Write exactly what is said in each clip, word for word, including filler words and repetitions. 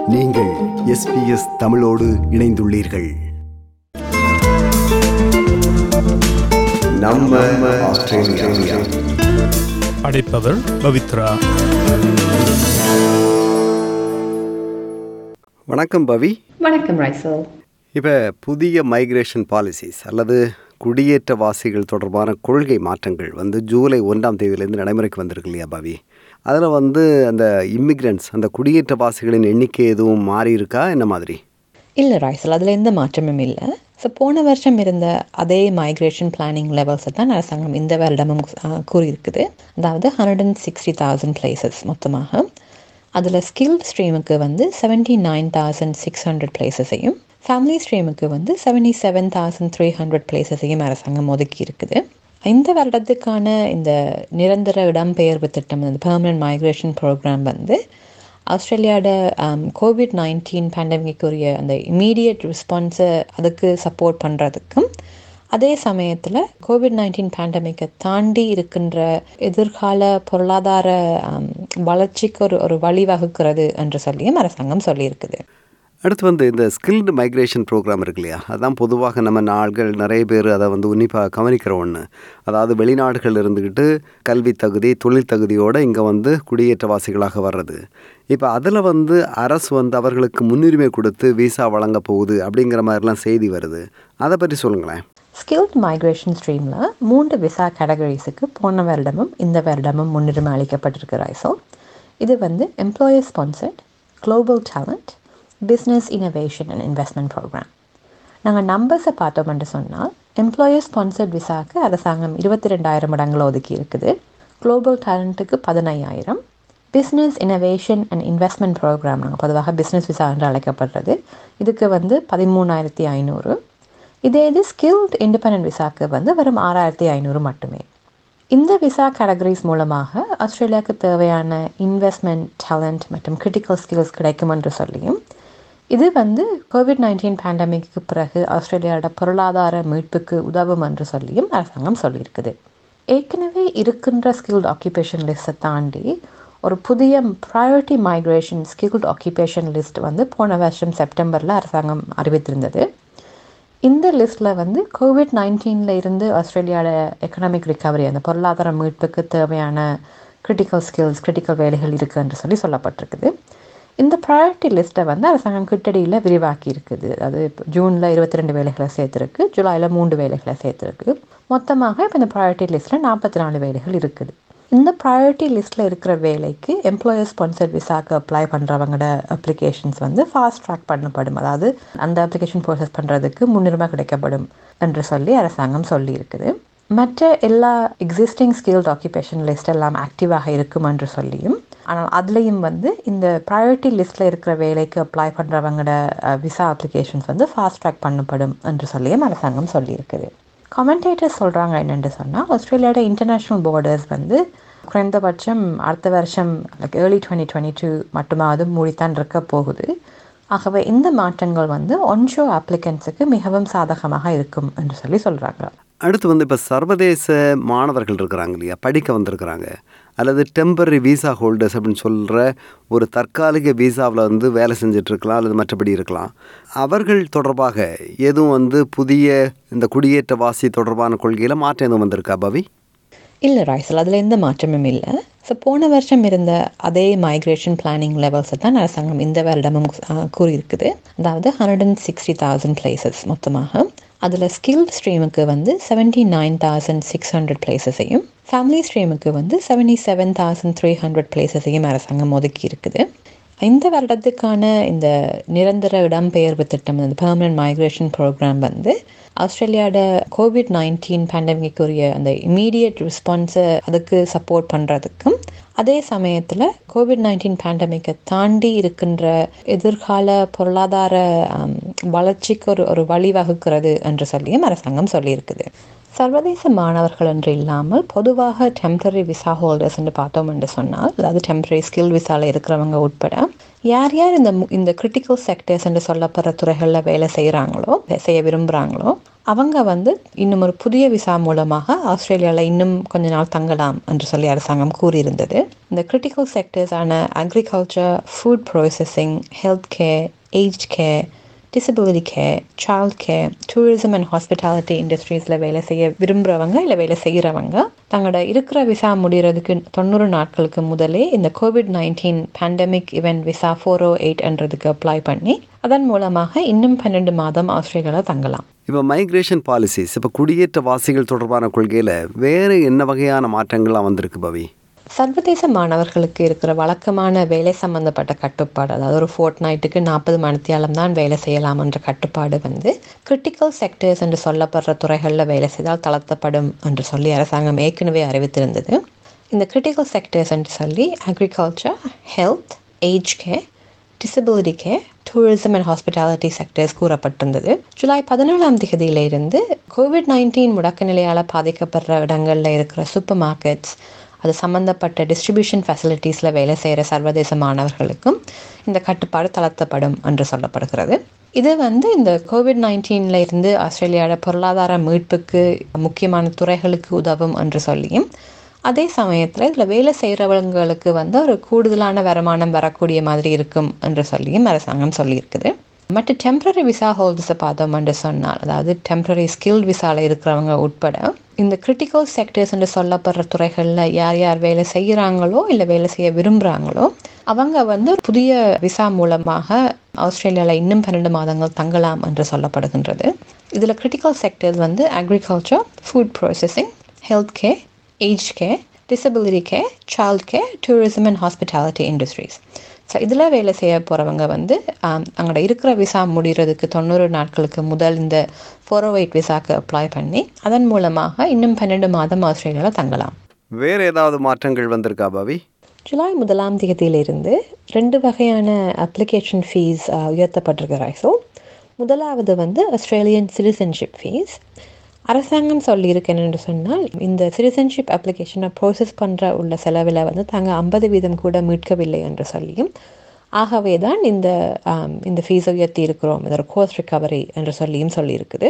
நீங்கள் S B S தமிழோடு இணைந்துள்ளீர்கள். நம்ம ஆஸ்திரேலியா. அழைப்பவர் பவித்ரா. வணக்கம் பவி. வணக்கம் ரைசல். இப்போ புதிய மைக்ரேஷன் பாலிசிஸ் அல்லது குடியேற்றவாசிகள் தொடர்பான கொள்கை மாற்றங்கள் வந்து ஜூலை ஒன்றாம் தேதியிலேருந்து நடைமுறைக்கு வந்திருக்கு இல்லையா பவி? அதில் வந்து அந்த இம்மிக்ரண்ட்ஸ் அந்த குடியேற்றவாசிகளின் எண்ணிக்கை எதுவும் மாறி இருக்கா, என்ன மாதிரி? இல்லை ரைசல், அதில் எந்த மாற்றமும் இல்லை. ஸோ போன வருஷம் இருந்த அதே மைக்ரேஷன் பிளானிங் லெவல்ஸை தான் அரசாங்கம் இந்த வருடமும் கூறியிருக்குது. அதாவது hundred and sixty thousand places மொத்தமாக. அதில் ஸ்கில் ஸ்ட்ரீமுக்கு வந்து seventy nine thousand six hundred பிளேசஸையும், ஃபேமிலி ஸ்ட்ரீமுக்கு வந்து seventy seven thousand three hundred பிளேசஸையும் அரசாங்கம் ஒதுக்கி இருக்குது. இந்த வருடத்துக்கான இந்த நிரந்தர இடம்பெயர்வு திட்டம், இந்த பெர்மனன்ட் மைக்ரேஷன் ப்ரோக்ராம் வந்து ஆஸ்திரேலியாவோட கோவிட் நைன்டீன் பேண்டமிக்குரிய அந்த இமீடியட் ரெஸ்பான்ஸை அதுக்கு சப்போர்ட் பண்ணுறதுக்கும், அதே சமயத்தில் கோவிட் நைன்டீன் பேண்டமிக்கை தாண்டி இருக்கின்ற எதிர்கால பொருளாதார வளர்ச்சிக்கு ஒரு ஒரு வழிவகுக்கிறது என்று சொல்லியும் அரசாங்கம் சொல்லியிருக்குது. அடுத்து வந்து இந்த ஸ்கில்டு மைக்ரேஷன் ப்ரோக்ராம் இருக்கு இல்லையா, அதான் பொதுவாக நம்ம நாடுகள் நிறைய பேர் அதை வந்து உன்னிப்பாக கவனிக்கிற ஒன்று. அதாவது வெளிநாடுகள் இருந்துக்கிட்டு கல்வி தகுதி தொழில் தகுதியோடு இங்கே வந்து குடியேற்றவாசிகளாக வர்றது. இப்போ அதில் வந்து அரசு வந்து அவர்களுக்கு முன்னுரிமை கொடுத்து விசா வழங்க போகுது அப்படிங்கிற மாதிரிலாம் செய்தி வருது. அதை பற்றி சொல்லுங்களேன். ஸ்கில்ட் மைக்ரேஷன் ஸ்ட்ரீமில் மூன்று விசா கேட்டகரிஸுக்கு போன வருடமும் இந்த வருடமும் முன்னுரிமை அளிக்கப்பட்டிருக்கு ரைசோ. இது வந்து employer sponsored, global talent, business innovation and investment program. நாங்கள் நம்பர்ஸை பார்த்தோம்னு சொன்னால், எம்ப்ளாயர் ஸ்பான்சர்ட் விசாவுக்கு அரசாங்கம் இருபத்தி ரெண்டாயிரம் இடங்களை ஒதுக்கி இருக்குது. குளோபல் டேலண்ட்டுக்கு பதினையாயிரம். Business innovation and investment program, நாங்கள் பொதுவாக பிஸ்னஸ் விசா என்று அழைக்கப்படுறது, இதுக்கு வந்து பதிமூணாயிரத்தி ஐநூறு. இதே இது ஸ்கில்ட் இண்டிபெண்டன்ட் விசாவுக்கு வந்து வெறும் ஆறாயிரத்தி ஐநூறு மட்டுமே. இந்த விசா கேட்டகரிஸ் மூலமாக ஆஸ்திரேலியாவுக்கு தேவையான இன்வெஸ்ட்மெண்ட், டேலண்ட் மற்றும் கிரிட்டிக்கல் ஸ்கில்ஸ் கிடைக்கும் என்று சொல்லியும், இது வந்து கோவிட் நைன்டீன் பேண்டமிக்கு பிறகு ஆஸ்திரேலியாவோட பொருளாதார மீட்புக்கு உதவும் என்று சொல்லியும் அரசாங்கம் சொல்லியிருக்குது. ஏற்கனவே இருக்கின்ற ஸ்கில்ட் ஆக்குபேஷன் லிஸ்ட்டை தாண்டி ஒரு புதிய priority migration skilled occupation list வந்து போன வருஷம் செப்டம்பரில் அரசாங்கம் அறிவித்திருந்தது. இந்த லிஸ்ட்டில் வந்து கோவிட் நைன்டீனில் இருந்து ஆஸ்திரேலியாவோட எக்கனாமிக் ரிகவரி, அந்த பொருளாதார மீட்புக்கு தேவையான கிரிட்டிக்கல் ஸ்கில்ஸ், கிரிட்டிக்கல் வேலைகள் இருக்குது என்று சொல்லி சொல்லப்பட்டிருக்குது. இந்த ப்ரையாரிட்டி லிஸ்ட்டை வந்து அரசாங்கம் கிட்டடியில் விரிவாக்கி இருக்குது. அது ஜூனில் இருபத்தி ரெண்டு வேலைகளை சேர்த்துருக்கு, ஜூலையில் மூன்று வேலைகளை சேர்த்துருக்கு. மொத்தமாக இப்போ இந்த ப்ரையாரிட்டி லிஸ்ட்டில் நாற்பத்தி நாலு வேலைகள் இருக்குது. இந்த ப்ரையாரிட்டி லிஸ்ட்டில் இருக்கிற வேலைக்கு எம்ப்ளாயர் ஸ்பான்சர்ட் விசாக்கு அப்ளை பண்ணுறவங்களோட அப்ளிகேஷன்ஸ் வந்து ஃபாஸ்ட் ட்ராக் பண்ணப்படும். அதாவது அந்த அப்ளிகேஷன் ப்ரோசஸ் பண்ணுறதுக்கு முன்னுரிமை கிடைக்கப்படும் என்று சொல்லி அரசாங்கம் சொல்லியிருக்குது. மற்ற எல்லா எக்ஸிஸ்டிங் ஸ்கில்ட் ஆக்குபேஷன் லிஸ்ட் எல்லாம் ஆக்டிவாக இருக்கும் என்று சொல்லியும், ஆனால் அதுலேயும் வந்து இந்த ப்ரையாரிட்டி லிஸ்ட்டில் இருக்கிற வேலைக்கு அப்ளை பண்ணுறவங்களோட விசா அப்ளிகேஷன்ஸ் வந்து ஃபாஸ்ட் ட்ராக் பண்ணப்படும் என்று சொல்லியும் அரசாங்கம் சொல்லியிருக்குது. கமெண்டேட்டர்ஸ் சொல்கிறாங்க என்னென்று சொன்னால், ஆஸ்திரேலியாவோட இன்டர்நேஷ்னல் பார்டர்ஸ் வந்து குறைந்தபட்சம் அடுத்த வருஷம் like early twenty twenty two மட்டுமாவது மூடித்தான் இருக்க போகுது. ஆகவே இந்த மாற்றங்கள் வந்து ஒன்ஷோ அப்ளிகன்ஸுக்கு மிகவும் சாதகமாக இருக்கும் என்று சொல்லி சொல்கிறாங்க. அடுத்து வந்து இப்போ சர்வதேச மாணவர்கள் இருக்கிறாங்க இல்லையா, படிக்க வந்திருக்கிறாங்க, அல்லது டெம்பரரி விசா ஹோல்டர்ஸ் அப்படின்னு சொல்கிற ஒரு தற்காலிக விசாவில் வந்து வேலை செஞ்சிட்ருக்கலாம் அல்லது மற்றபடி இருக்கலாம். அவர்கள் தொடர்பாக எதுவும் வந்து புதிய இந்த குடியேற்றவாசி தொடர்பான கொள்கையில் மாற்றம் எதுவும் வந்திருக்கா பவி? இல்லை ரைசல், அதில் எந்த மாற்றமும் இல்லை. ஸோ போன வருஷம் இருந்த அதே மைக்ரேஷன் பிளானிங் லெவல்ஸை தான் அரசாங்கம் இந்த வருடமும் கூறியிருக்குது. அதாவது hundred and sixty thousand places மொத்தமாக. அதில் ஸ்கில் ஸ்ட்ரீமுக்கு வந்து seventy nine thousand six hundred பிளேசஸையும், ஃபேமிலி ஸ்ட்ரீமுக்கு வந்து seventy seven thousand three hundred பிளேசஸையும் அரசாங்கம் ஒதுக்கி இருக்குது. இந்த வருடத்துக்கான இந்த நிரந்தர இடம்பெயர்வு திட்டம், இந்த பெர்மனன்ட் மைக்ரேஷன் ப்ரோக்ராம் வந்து ஆஸ்திரேலியாவோட கோவிட் நைன்டீன் பேண்டமிக்குரிய அந்த இமீடியட் ரெஸ்பான்ஸை அதுக்கு சப்போர்ட் பண்ணுறதுக்கும், அதே சமயத்தில் கோவிட் நைன்டீன் பேண்டமிக்கை தாண்டி இருக்கின்ற எதிர்கால பொருளாதார வளர்ச்சிக்கு ஒரு ஒரு வழிவகுக்கிறது என்று சொல்லியும் அரசாங்கம் சொல்லியிருக்குது. சர்வதேச மாணவர்கள் என்று இல்லாமல் பொதுவாக டெம்பரரி விசா ஹோல்டர்ஸ் என்று பார்த்தோம் என்று சொன்னால், அதாவது டெம்பரரி ஸ்கில் விசாவில் இருக்கிறவங்க உட்பட யார் யார் இந்த இந்த கிரிட்டிக்கல் செக்டர்ஸ் என்று சொல்லப்படுற துறைகளில் வேலை செய்கிறாங்களோ, செய்ய விரும்புகிறாங்களோ, அவங்க வந்து இன்னும் ஒரு புதிய விசா மூலமாக ஆஸ்திரேலியாவில் இன்னும் கொஞ்ச நாள் தங்கலாம் என்று சொல்லி அரசாங்கம் கூறியிருந்தது. இந்த கிரிட்டிக்கல் செக்டர்ஸான agriculture, food processing, health care, aged care, disability care, child care, tourism and hospitality இண்டஸ்ட்ரீஸில் வேலை செய்ய விரும்புகிறவங்க இல்லை வேலை செய்கிறவங்க தங்களோட இருக்கிற விசா முடிகிறதுக்கு தொண்ணூறு நாட்களுக்கு முதலே இந்த COVID nineteen pandemic event visa four O eight என்றதுக்கு அப்ளை பண்ணி அதன் மூலமாக இன்னும் பன்னெண்டு மாதம் ஆஸ்திரேலியாவில் தங்கலாம். இப்போ மைக்ரேஷன் பாலிசிஸ், இப்போ குடியேற்ற வாசிகள் தொடர்பான கொள்கையில் வேறு என்ன வகையான மாற்றங்கள்லாம் வந்திருக்கு பவி? சர்வதேச மாணவர்களுக்கு இருக்கிற வழக்கமான வேலை சம்பந்தப்பட்ட கட்டுப்பாடு, அதாவது ஒரு ஃபோர்ட் நைட்டுக்கு நாற்பது மணித்தியாலம் தான் வேலை செய்யலாம் என்ற கட்டுப்பாடு வந்து கிரிட்டிக்கல் செக்டர்ஸ் என்று சொல்லப்படுற துறைகளில் வேலை செய்தால் தளர்த்தப்படும் என்று சொல்லி அரசாங்கம் ஏற்கனவே அறிவித்திருந்தது. இந்த கிரிட்டிக்கல் செக்டர்ஸ் என்று சொல்லி agriculture, health, age care, disability care, tourism and hospitality sectors கூறப்பட்டிருந்தது. ஜூலை பதினேழாம் தேதியிலிருந்து கோவிட் நைன்டீன் முடக்க நிலையால் பாதிக்கப்படுற இடங்களில் இருக்கிற சூப்பர் மார்க்கெட்ஸ், அது சம்பந்தப்பட்ட டிஸ்ட்ரிபியூஷன் ஃபெசிலிட்டிஸில் வேலை செய்கிற சர்வதேச மாணவர்களுக்கும் இந்த கட்டுப்பாடு தளர்த்தப்படும் என்று சொல்லப்படுகிறது. இது வந்து இந்த கோவிட் நைன்டீனில் இருந்து ஆஸ்திரேலியாவோட பொருளாதார மீட்புக்கு முக்கியமான துறைகளுக்கு உதவும் என்று சொல்லியும், அதே சமயத்தில் இதில் வேலை செய்கிறவங்களுக்கு வந்து ஒரு கூடுதலான வருமானம் வரக்கூடிய மாதிரி இருக்கும் என்று சொல்லியும் அரசாங்கம் சொல்லியிருக்குது. மற்ற டெம்பரரி விசா ஹோல்டர்ஸை பார்த்தோம் என்று சொன்னால், அதாவது டெம்பரரி ஸ்கில்ட் விசாவில் இருக்கிறவங்க உட்பட இந்த கிரிட்டிக்கல் செக்டர்ஸ் என்று சொல்லப்படுற துறைகளில் யார் யார் வேலை செய்கிறாங்களோ இல்லை வேலை செய்ய விரும்புகிறாங்களோ அவங்க வந்து புதிய விசா மூலமாக ஆஸ்திரேலியாவில் இன்னும் பன்னெண்டு மாதங்கள் தங்கலாம் என்று சொல்லப்படுகின்றது. இதில் கிரிட்டிக்கல் செக்டர்ஸ் வந்து agriculture, food processing, health care, age care, disability care, child care, tourism and hospitality industries. So இதில் வேலை செய்ய போகிறவங்க வந்து அங்கே இருக்கிற விசா முடிகிறதுக்கு தொண்ணூறு நாட்களுக்கு முதல் இந்த ஃபோர் ஓ எயிட் விசாக்கு அப்ளை பண்ணி அதன் மூலமாக இன்னும் பன்னெண்டு மாதம் ஆஸ்திரேலியாவில் தங்கலாம். வேறு ஏதாவது மாற்றங்கள் வந்திருக்கா பாவி? ஜூலை முதலாம் தேதியிலிருந்து ரெண்டு வகையான அப்ளிகேஷன் ஃபீஸ் உயர்த்தப்பட்டிருக்கிறாய். ஸோ முதலாவது வந்து ஆஸ்திரேலியன் சிட்டிசன்ஷிப் ஃபீஸ். அரசாங்கம் சொல்லியிருக்கு என்னென்று சொன்னால், இந்த சிட்டிசன்ஷிப் அப்ளிகேஷனை ப்ரோசஸ் பண்ணுற உள்ள செலவில் வந்து தாங்க ஐம்பது வீதம் கூட மீட்கவில்லை என்று சொல்லியும், ஆகவே தான் இந்த இந்த ஃபீஸை உயர்த்தி இருக்கிறோம், இதோட கோஸ்ட் ரிகவரி என்று சொல்லியும் சொல்லியிருக்குது.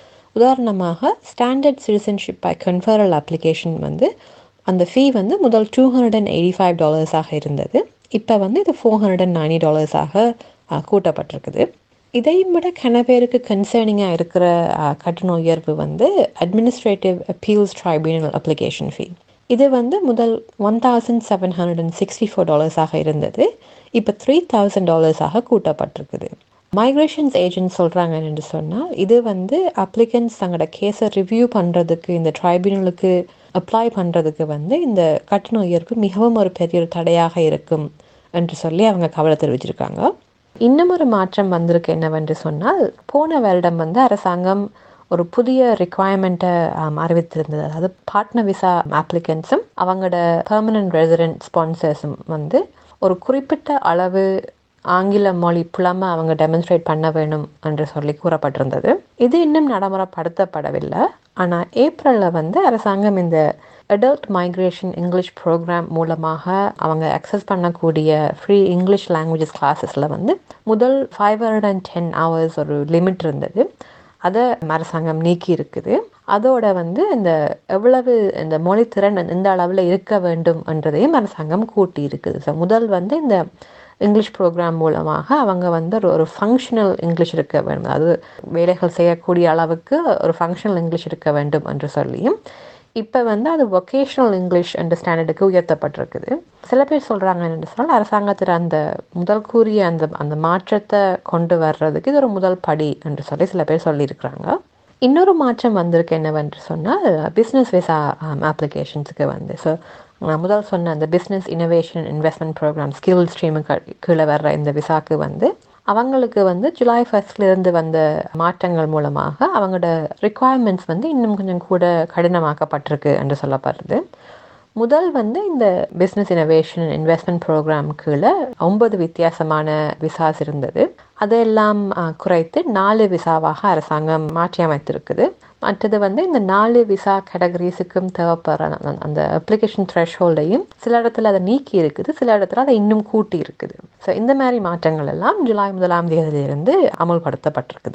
உதாரணமாக standard citizenship by conferral application வந்து அந்த ஃபீ வந்து முதல் two hundred and eighty five டாலர்ஸாக இருந்தது. இப்போ வந்து இது ஃபோர் ஹண்ட்ரட் அண்ட் நைன்டி டாலர்ஸாக கூட்டப்பட்டிருக்குது. இதையும் விட கன பேருக்கு கன்சர்னிங்காக இருக்கிற கட்டண உயர்வு வந்து administrative appeals tribunal application fee. இது வந்து முதல் one thousand seven hundred and sixty four டாலர்ஸாக இருந்தது, இப்போ த்ரீ தௌசண்ட் டாலர்ஸாக கூட்டப்பட்டிருக்குது. மைக்ரேஷன்ஸ் ஏஜென்ட் சொல்கிறாங்க என்று சொன்னால், இது வந்து அப்ளிகன்ஸ் தங்களோட கேஸை ரிவ்யூ பண்ணுறதுக்கு இந்த ட்ரைபியூனலுக்கு அப்ளை பண்ணுறதுக்கு வந்து இந்த கட்டண உயர்வு மிகவும் ஒரு பெரிய ஒரு தடையாக இருக்கும் என்று சொல்லி அவங்க கவலை தெரிவிச்சிருக்காங்க. இன்னும் ஒரு மாற்றம் வந்திருக்கு என்னவென்று சொன்னால், போன வருடம் வந்து அரசாங்கம் ஒரு புதிய ரிக்குவயர்மெண்ட்டை அறிவித்திருந்தது. அதாவது பார்ட்னர் விசா ஆப்ளிகன்ஸும் அவங்களோட பெர்மனன்ட் ரெசிடென்ட் ஸ்பான்சர்ஸும் வந்து ஒரு குறிப்பிட்ட அளவு ஆங்கில மொழி புலமை அவங்க டெமான்ஸ்ட்ரேட் பண்ண வேணும் என்று சொல்லி கூறப்பட்டிருந்தது. இது இன்னும் நடைமுறைப்படுத்தப்படவில்லை. ஆனால் ஏப்ரலில் வந்து அரசாங்கம் இந்த அடல்ட் மைக்ரேஷன் இங்கிலீஷ் ப்ரோக்ராம் மூலமாக அவங்க அக்சஸ் பண்ணக்கூடிய ஃப்ரீ இங்கிலீஷ் லாங்குவேஜஸ் கிளாஸஸில் வந்து முதல் five hundred and ten hours ஒரு லிமிட் இருந்தது, அதை அரசாங்கம் நீக்கி இருக்குது. அதோட வந்து இந்த எவ்வளவு இந்த மொழித்திறன் இந்த அளவில் இருக்க வேண்டும் என்றதையும் அரசாங்கம் கூட்டி இருக்குது. ஸோ முதல் வந்து இந்த இங்கிலீஷ் ப்ரோக்ராம் மூலமாக அவங்க வந்து ஒரு ஒரு ஃபங்க்ஷனல் இங்கிலீஷ் இருக்க வேண்டும், அதாவது வேலைகள் செய்யக்கூடிய அளவுக்கு ஒரு ஃபங்க்ஷனல் இங்கிலீஷ் இருக்க வேண்டும் என்று சொல்லியும், இப்போ வந்து அது வொகேஷ்னல் இங்கிலீஷ் என்ற ஸ்டாண்டர்டுக்கு உயர்த்தப்பட்டிருக்குது. சில பேர் சொல்கிறாங்க என்று சொன்னால், அரசாங்கத்தில் அந்த முதல் கூறிய அந்த அந்த மாற்றத்தை கொண்டு வர்றதுக்கு இது ஒரு முதல் படி என்று சொல்லி சில பேர் சொல்லியிருக்கிறாங்க. இன்னொரு மாற்றம் வந்திருக்கு என்னவென்று சொன்னால், பிஸ்னஸ் விசா அப்ளிகேஷன்ஸுக்கு வந்து ஸோ நான் முதல் சொன்ன அந்த business innovation investment program skill ஸ்ட்ரீமுக்கு கீழே வர்ற இந்த விசாக்கு வந்து அவங்களுக்கு வந்து ஜூலை ஃபர்ஸ்ட்லேருந்து வந்த மாற்றங்கள் மூலமாக அவங்களோட ரிக்குவயர்மெண்ட்ஸ் வந்து இன்னும் கொஞ்சம் கூட கடினமாக்கப்பட்டிருக்கு என்று சொல்லப்படுறது. முதல் வந்து இந்த பிஸ்னஸ் இனோவேஷன் இன்வெஸ்ட்மெண்ட் ப்ரோக்ராம் கீழே ஒன்பது வித்தியாசமான விசாஸ் இருந்தது. அதையெல்லாம் குறைத்து நாலு விசாவாக அரசாங்கம் மாற்றி அமைத்திருக்குது. மற்றது வந்து இந்த நாலு விசா கேட்டகரிஸுக்கும் தேவைப்படுற அந்த அப்ளிகேஷன் த்ரெஷ்ஹோல்டையும் சில இடத்துல அதை நீக்கி இருக்குது, சில இடத்துல அதை இன்னும் கூட்டி இருக்குது. ஸோ இந்த மாதிரி மாற்றங்கள் எல்லாம் ஜூலை முதலாம் தேதியிலிருந்து அமல்படுத்தப்பட்டிருக்குது.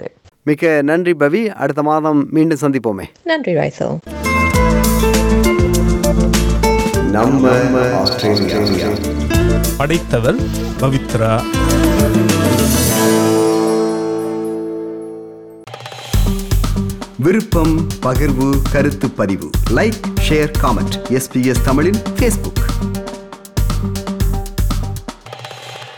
மிக்க நன்றி பவி. அடுத்த மாதம் மீண்டும் சந்திப்போமே. நன்றி ரைசோ. நம்ம ஆஸ்திரேலியா. படைத்தவர் பவித்ரா. விருப்பம், பகிர்வு, கருத்து பதிவு. Like, share, comment. எஸ்பிஎஸ் தமிழின் ஃபேஸ்புக்.